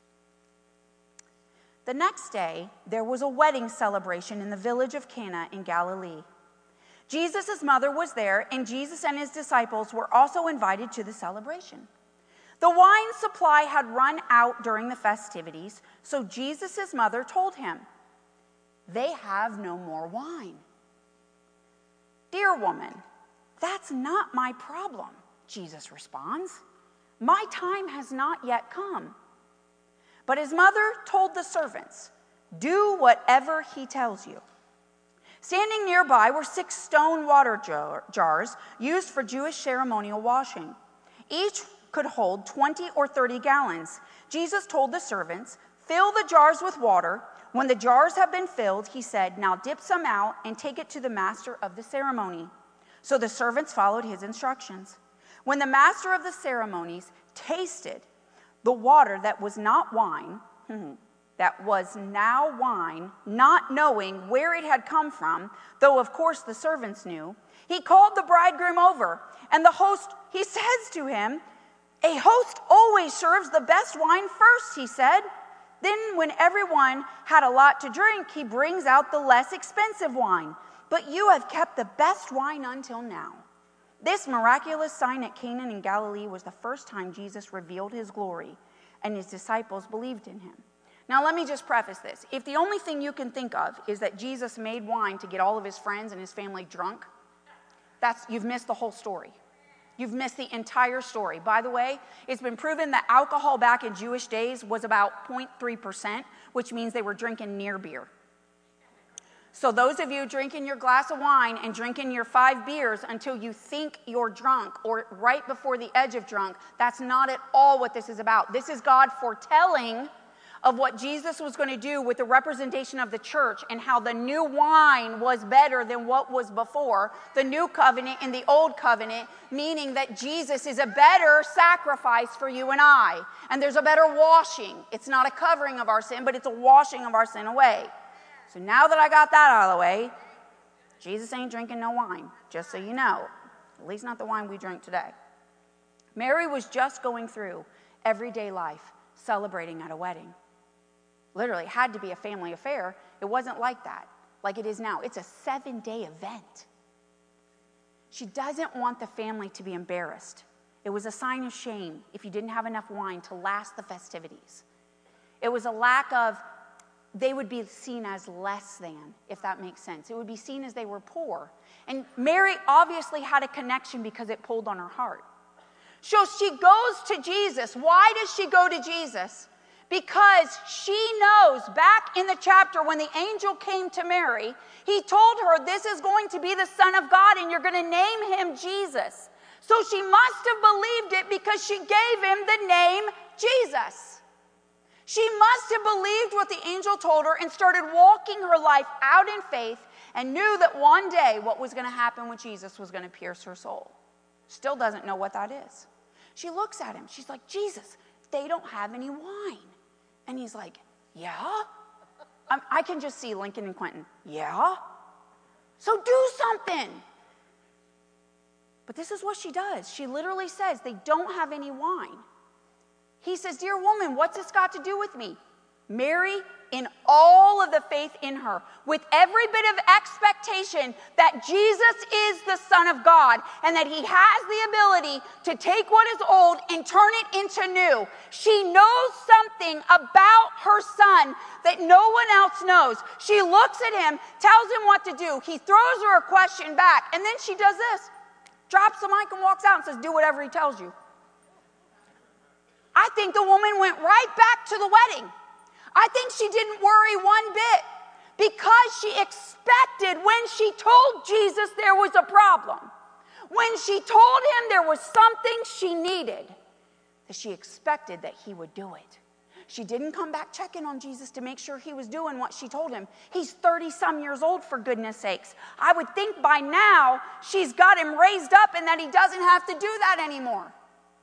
The next day, there was a wedding celebration in the village of Cana in Galilee. Jesus' mother was there, and Jesus and his disciples were also invited to the celebration. The wine supply had run out during the festivities, so Jesus' mother told him, "They have no more wine." "Dear woman, that's not my problem," Jesus responds. "My time has not yet come." But his mother told the servants, "Do whatever he tells you." Standing nearby were six stone water jar- jars used for Jewish ceremonial washing. Each could hold twenty or thirty gallons. Jesus told the servants, "Fill the jars with water." When the jars have been filled, he said, "Now dip some out and take it to the master of the ceremony." So the servants followed his instructions. When the master of the ceremonies tasted the water that was not wine, that was now wine, not knowing where it had come from, though of course the servants knew, he called the bridegroom over, and the host, he says to him, "A host always serves the best wine first," he said. Then when everyone had a lot to drink, he brings out the less expensive wine. But you have kept the best wine until now. This miraculous sign at Cana in Galilee was the first time Jesus revealed his glory, and his disciples believed in him. Now let me just preface this. If the only thing you can think of is that Jesus made wine to get all of his friends and his family drunk, that's you've missed the whole story. You've missed the entire story. By the way, it's been proven that alcohol back in Jewish days was about zero point three percent, which means they were drinking near beer. So those of you drinking your glass of wine and drinking your five beers until you think you're drunk or right before the edge of drunk, that's not at all what this is about. This is God foretelling of what Jesus was going to do with the representation of the church and how the new wine was better than what was before, the new covenant and the old covenant, meaning that Jesus is a better sacrifice for you and I. And there's a better washing. It's not a covering of our sin, but it's a washing of our sin away. So now that I got that out of the way, Jesus ain't drinking no wine, just so you know. At least not the wine we drink today. Mary was just going through everyday life, celebrating at a wedding. Literally, it had to be a family affair. It wasn't like that, like it is now. It's a seven-day event. She doesn't want the family to be embarrassed. It was a sign of shame if you didn't have enough wine to last the festivities. It was a lack of, they would be seen as less than, if that makes sense. It would be seen as they were poor. And Mary obviously had a connection because it pulled on her heart. So she goes to Jesus. Why does she go to Jesus? Because she knows back in the chapter when the angel came to Mary, he told her this is going to be the Son of God and you're going to name him Jesus. So she must have believed it because she gave him the name Jesus. She must have believed what the angel told her and started walking her life out in faith and knew that one day what was going to happen with Jesus was going to pierce her soul. Still doesn't know what that is. She looks at him. She's like, Jesus, they don't have any wine. And he's like, yeah? I'm, I can just see Lincoln and Quentin. Yeah? So do something. But this is what she does. She literally says, they don't have any wine. He says, dear woman, what's this got to do with me? Mary, in all of the faith in her, with every bit of expectation that Jesus is the Son of God and that he has the ability to take what is old and turn it into new. She knows something about her son that no one else knows. She looks at him, tells him what to do. He throws her a question back, and then she does this. Drops the mic and walks out and says, do whatever he tells you. I think the woman went right back to the wedding. I think she didn't worry one bit because she expected when she told Jesus there was a problem, when she told him there was something she needed, that she expected that he would do it. She didn't come back checking on Jesus to make sure he was doing what she told him. He's thirty-some years old, for goodness sakes. I would think by now she's got him raised up and that he doesn't have to do that anymore.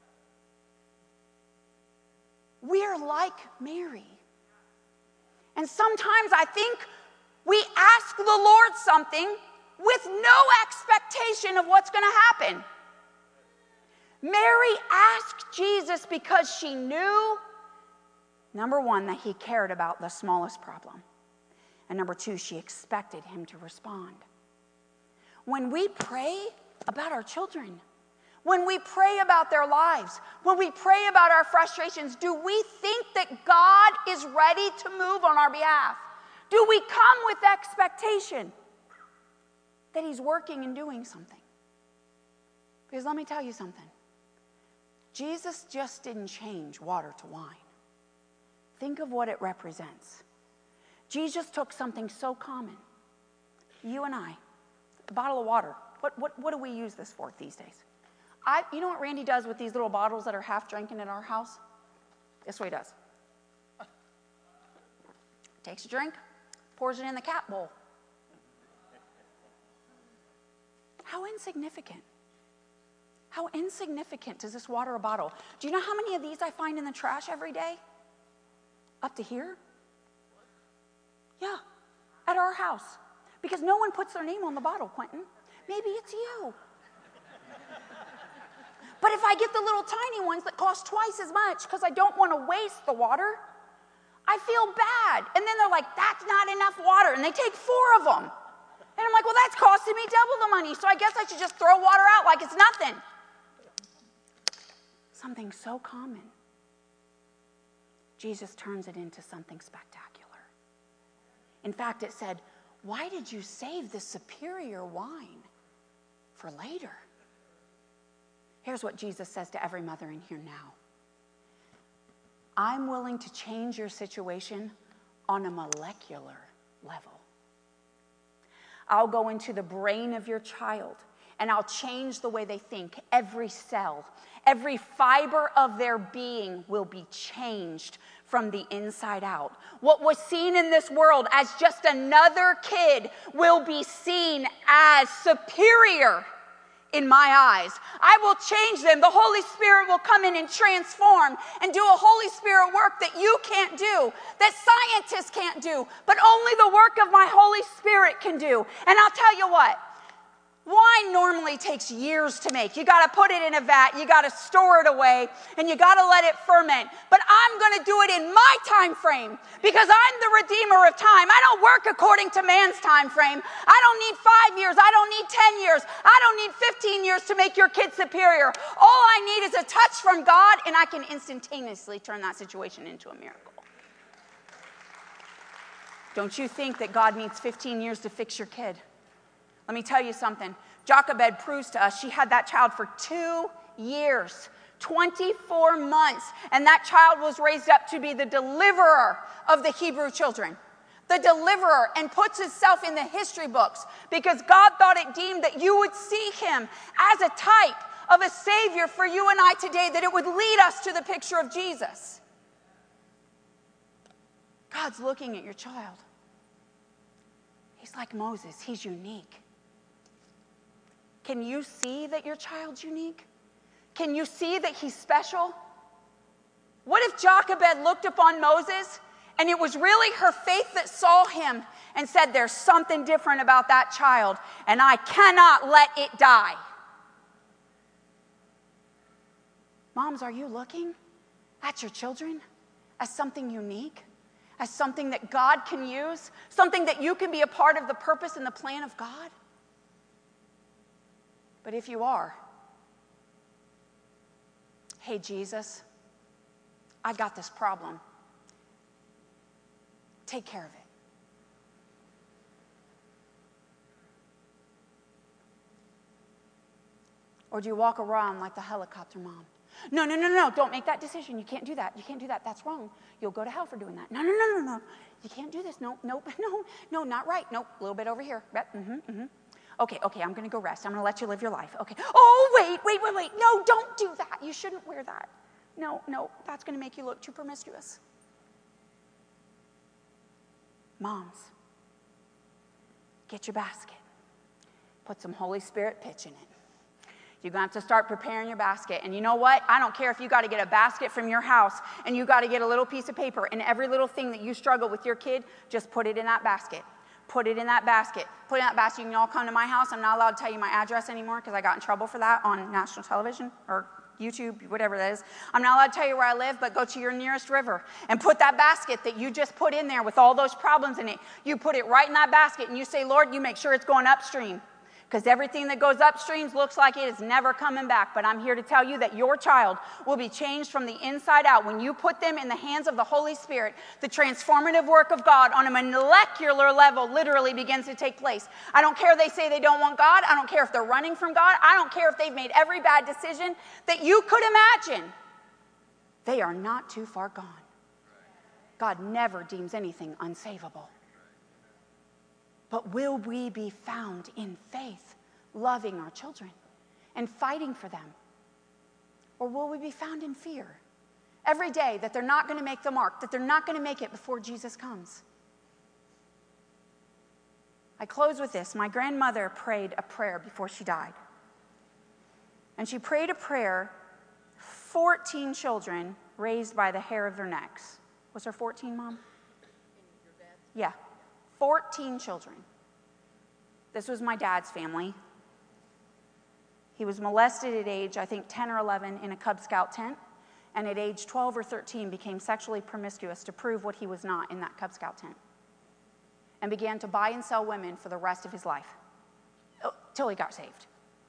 We're like Mary. And sometimes I think we ask the Lord something with no expectation of what's going to happen. Mary asked Jesus because she knew, number one, that he cared about the smallest problem. And number two, she expected him to respond. When we pray about our children, when we pray about their lives, when we pray about our frustrations, do we think that God is ready to move on our behalf? Do we come with expectation that he's working and doing something? Because let me tell you something. Jesus just didn't change water to wine. Think of what it represents. Jesus took something so common. You and I, a bottle of water. What, what, what do we use this for these days? I, you know what Randy does with these little bottles that are half drinking in our house? That's what he does. Takes a drink, pours it in the cat bowl. How insignificant. How insignificant does this water a bottle? Do you know how many of these I find in the trash every day? Up to here? Yeah, at our house. Because no one puts their name on the bottle, Quentin. Maybe it's you. But if I get the little tiny ones that cost twice as much because I don't want to waste the water, I feel bad. And then they're like, that's not enough water. And they take four of them. And I'm like, well, that's costing me double the money. So I guess I should just throw water out like it's nothing. Something so common. Jesus turns it into something spectacular. In fact, it said, why did you save the superior wine for later? Here's what Jesus says to every mother in here now. I'm willing to change your situation on a molecular level. I'll go into the brain of your child, and I'll change the way they think. Every cell, every fiber of their being will be changed from the inside out. What was seen in this world as just another kid will be seen as superior in my eyes. I will change them. The Holy Spirit will come in and transform and do a Holy Spirit work that you can't do, that scientists can't do, but only the work of my Holy Spirit can do. And I'll tell you what, wine normally takes years to make. You got to put it in a vat, you got to store it away, and you got to let it ferment. But I'm going to do it in my time frame because I'm the redeemer of time. I don't work according to man's time frame. I don't need five years. I don't need ten years. I don't need fifteen years to make your kid superior. All I need is a touch from God, and I can instantaneously turn that situation into a miracle. Don't you think that God needs fifteen years to fix your kid? Let me tell you something. Jochebed proves to us she had that child for two years, twenty-four months, and that child was raised up to be the deliverer of the Hebrew children. The deliverer, and puts himself in the history books because God thought it deemed that you would see him as a type of a Savior for you and I today, that it would lead us to the picture of Jesus. God's looking at your child. He's like Moses. He's unique. Can you see that your child's unique? Can you see that he's special? What if Jochebed looked upon Moses and it was really her faith that saw him and said, there's something different about that child and I cannot let it die? Moms, are you looking at your children as something unique? As something that God can use? Something that you can be a part of the purpose and the plan of God? But if you are, hey, Jesus, I got this problem. Take care of it. Or do you walk around like the helicopter mom? No, no, no, no, don't make that decision. You can't do that. You can't do that. That's wrong. You'll go to hell for doing that. No, no, no, no, no. You can't do this. No, no, no, no, not right. Nope, a little bit over here. Yep, mm-hmm, mm-hmm. Okay, okay, I'm going to go rest. I'm going to let you live your life. Okay. Oh, wait, wait, wait, wait. No, don't do that. You shouldn't wear that. No, no, that's going to make you look too promiscuous. Moms, get your basket. Put some Holy Spirit pitch in it. You're going to have to start preparing your basket. And you know what? I don't care if you got to get a basket from your house and you got to get a little piece of paper, and every little thing that you struggle with your kid, just put it in that basket. Put it in that basket. Put it in that basket. You can all come to my house. I'm not allowed to tell you my address anymore because I got in trouble for that on national television or YouTube, whatever that is. I'm not allowed to tell you where I live, but go to your nearest river and put that basket that you just put in there with all those problems in it. You put it right in that basket and you say, Lord, you make sure it's going upstream. Because everything that goes upstream looks like it is never coming back. But I'm here to tell you that your child will be changed from the inside out. When you put them in the hands of the Holy Spirit, the transformative work of God on a molecular level literally begins to take place. I don't care if they say they don't want God. I don't care if they're running from God. I don't care if they've made every bad decision that you could imagine. They are not too far gone. God never deems anything unsavable. But will we be found in faith, loving our children and fighting for them? Or will we be found in fear every day that they're not going to make the mark, that they're not going to make it before Jesus comes? I close with this. My grandmother prayed a prayer before she died. And she prayed a prayer, fourteen children raised by the hair of their necks. Was there fourteen, Mom? Yeah. fourteen children. This was my dad's family. He was molested at age, I think, ten or eleven in a Cub Scout tent, and at age twelve or thirteen became sexually promiscuous to prove what he was not in that Cub Scout tent, and began to buy and sell women for the rest of his life, till he got saved.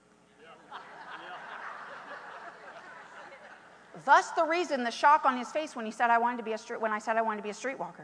Thus the reason, the shock on his face when he said I wanted to be a street, when I said I wanted to be a streetwalker.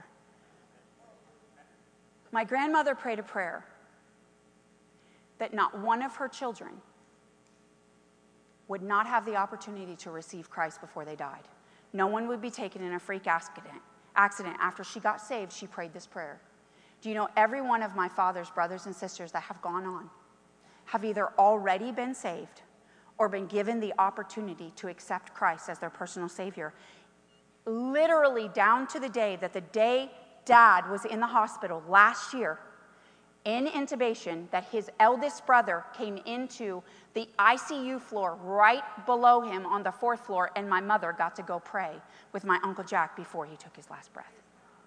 My grandmother prayed a prayer that not one of her children would not have the opportunity to receive Christ before they died. No one would be taken in a freak accident. Accident. After she got saved, she prayed this prayer. Do you know every one of my father's brothers and sisters that have gone on have either already been saved or been given the opportunity to accept Christ as their personal Savior? Literally down to the day that the day Dad was in the hospital last year in intubation, that his eldest brother came into the I C U floor right below him on the fourth floor, and my mother got to go pray with my Uncle Jack before he took his last breath.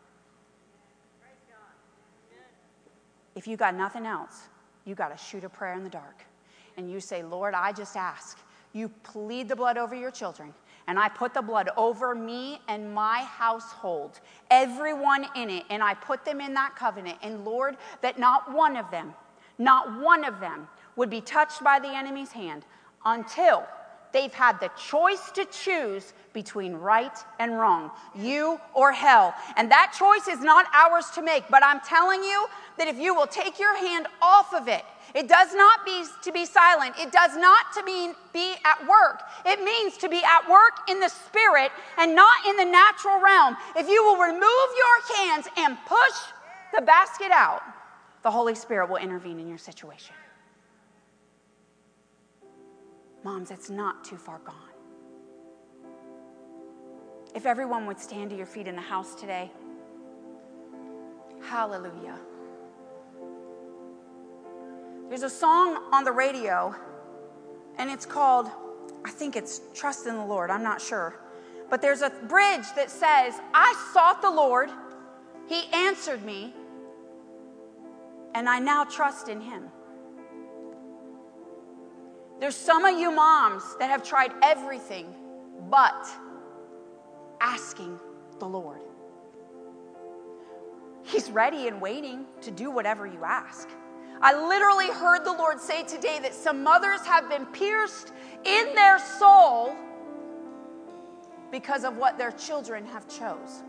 If you got nothing else, you got to shoot a prayer in the dark. And you say, Lord, I just ask. You plead the blood over your children. And I put the blood over me and my household, everyone in it. And I put them in that covenant. And Lord, that not one of them, not one of them would be touched by the enemy's hand until they've had the choice to choose between right and wrong, you or hell. And that choice is not ours to make. But I'm telling you that if you will take your hand off of it, it does not be to be silent. It does not to mean be at work. It means to be at work in the spirit and not in the natural realm. If you will remove your hands and push the basket out, the Holy Spirit will intervene in your situation. Moms, it's not too far gone. If everyone would stand to your feet in the house today. Hallelujah. There's a song on the radio, and it's called, I think it's Trust in the Lord, I'm not sure. But there's a bridge that says, I sought the Lord, he answered me, and I now trust in him. There's some of you moms that have tried everything but asking the Lord. He's ready and waiting to do whatever you ask. I literally heard the Lord say today that some mothers have been pierced in their soul because of what their children have chose.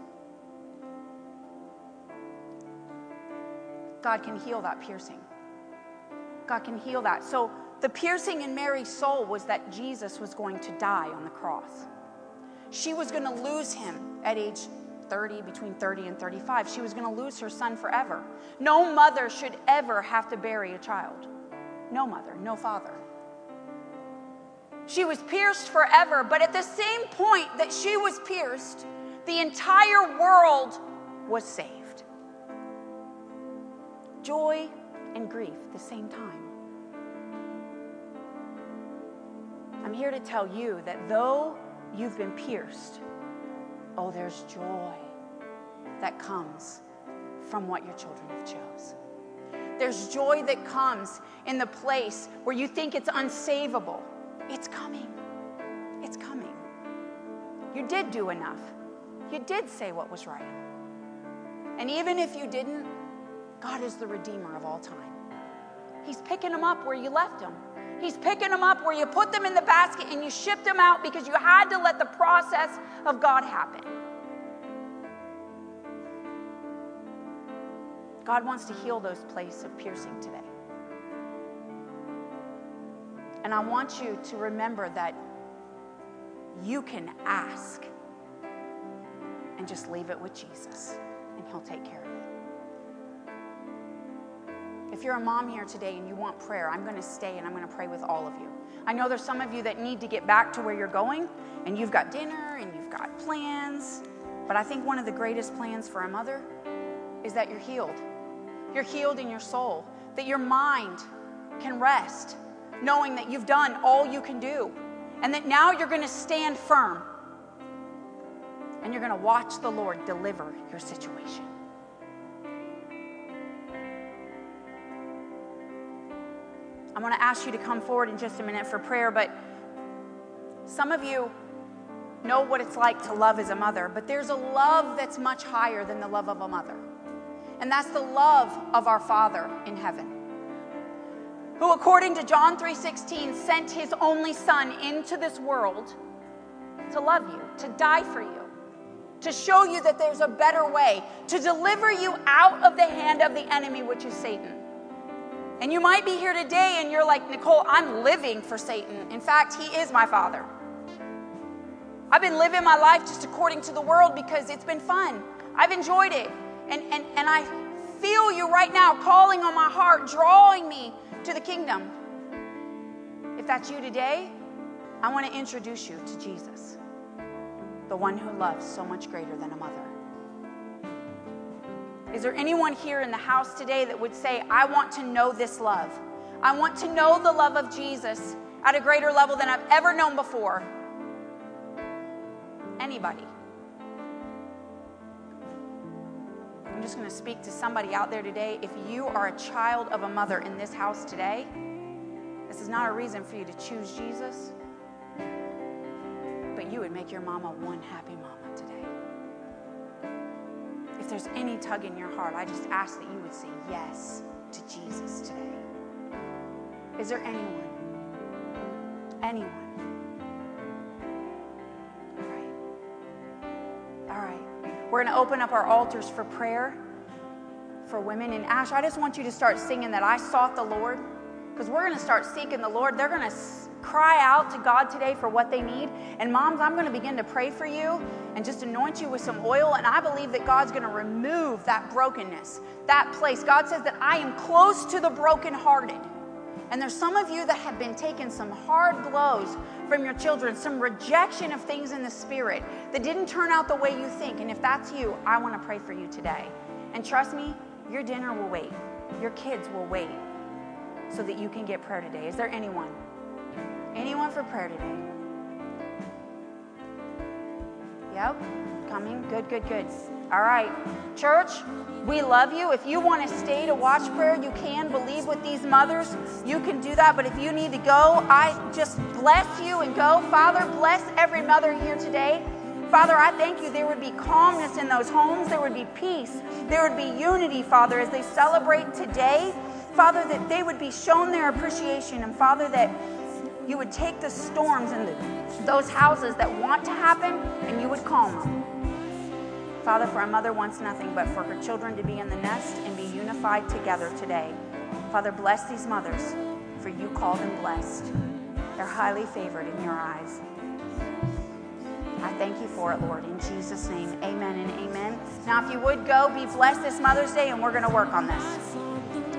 God can heal that piercing. God can heal that. So the piercing in Mary's soul was that Jesus was going to die on the cross. She was going to lose him at age thirty, between thirty and thirty-five. She was going to lose her son forever. No mother should ever have to bury a child. No mother, no father. She was pierced forever, but at the same point that she was pierced, the entire world was saved. Joy and grief at the same time. I'm here to tell you that though you've been pierced, oh, there's joy that comes from what your children have chose. There's joy that comes in the place where you think it's unsavable. It's coming. It's coming. You did do enough. You did say what was right. And even if you didn't, God is the Redeemer of all time. He's picking them up where you left them. He's picking them up where you put them in the basket and you shipped them out because you had to let the process of God happen. God wants to heal those places of piercing today. And I want you to remember that you can ask and just leave it with Jesus, and he'll take care of it. If you're a mom here today and you want prayer, I'm going to stay and I'm going to pray with all of you. I know there's some of you that need to get back to where you're going, and you've got dinner and you've got plans. But I think one of the greatest plans for a mother is that you're healed. You're healed in your soul, that your mind can rest, knowing that you've done all you can do, and that now you're going to stand firm, and you're going to watch the Lord deliver your situation. I'm going to ask you to come forward in just a minute for prayer, but some of you know what it's like to love as a mother, but there's a love that's much higher than the love of a mother. And that's the love of our Father in heaven, who, according to John three sixteen, sent his only Son into this world to love you, to die for you, to show you that there's a better way, to deliver you out of the hand of the enemy, which is Satan. And you might be here today and you're like, Nicole, I'm living for Satan. In fact, he is my father. I've been living my life just according to the world because it's been fun. I've enjoyed it. And, and, and I feel you right now calling on my heart, drawing me to the kingdom. If that's you today, I want to introduce you to Jesus, the one who loves so much greater than a mother. Is there anyone here in the house today that would say, I want to know this love? I want to know the love of Jesus at a greater level than I've ever known before? Anybody? I'm just going to speak to somebody out there today. If you are a child of a mother in this house today, this is not a reason for you to choose Jesus, but you would make your mama one happy mama today. If there's any tug in your heart, I just ask that you would say yes to Jesus today. Is there anyone? Anyone? All right. All right. We're going to open up our altars for prayer for women. And Ash, I just want you to start singing that I sought the Lord, because we're going to start seeking the Lord. They're going to cry out to God today for what they need. And moms, I'm going to begin to pray for you and just anoint you with some oil. And I believe that God's going to remove that brokenness, that place. God says that I am close to the brokenhearted. And there's some of you that have been taking some hard blows from your children, some rejection of things in the spirit that didn't turn out the way you think. And if that's you, I want to pray for you today. And trust me, your dinner will wait. Your kids will wait so that you can get prayer today. Is there anyone? Anyone for prayer today? Yep, coming. Good, good, good. All right. Church, we love you. If you want to stay to watch prayer, you can. Believe with these mothers. You can do that. But if you need to go, I just bless you and go. Father, bless every mother here today. Father, I thank you there would be calmness in those homes. There would be peace. There would be unity, Father, as they celebrate today. Father, that they would be shown their appreciation. And Father, that you would take the storms and the, those houses that want to happen, and you would calm them. Father, for a mother wants nothing but for her children to be in the nest and be unified together today. Father, bless these mothers, for you call them blessed. They're highly favored in your eyes. I thank you for it, Lord, in Jesus' name. Amen and amen. Now, if you would go, be blessed this Mother's Day, and we're going to work on this.